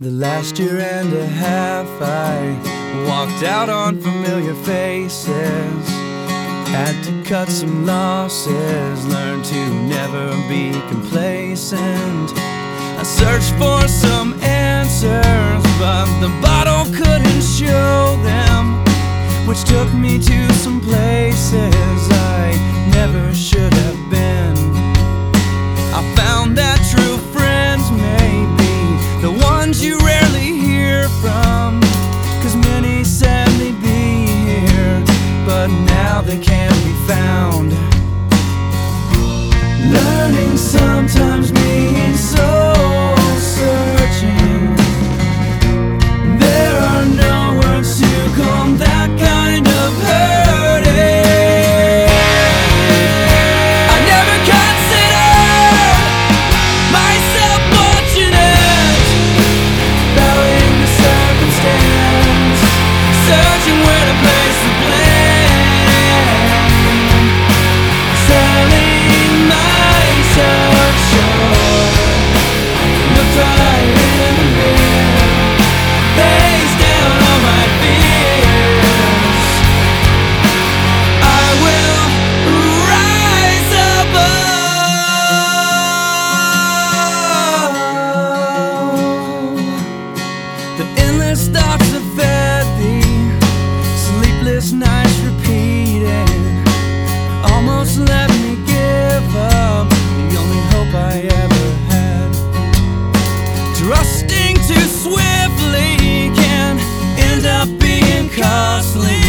The last year and a half I walked out on familiar faces, had to cut some losses, learned to never be complacent. I searched for some answers, but the bottle couldn't show them, which took me to some places I never should have been. I found that true friends may be the ones you rarely hear from, 'cause many said they'd be here, but now they can't be found. Learning sometimes means soul searching. There are no words to calm that kind of hurting. I never considered myself fortunate, bowing to circumstance, searching where to place the blame, selling myself short. Looked right in the mirror, face down on my fears. I will rise above. The endless thoughts that fed thee, sleepless nights repeating, almost let me give up the only hope I ever had. Trusting too swiftly can end up being costly.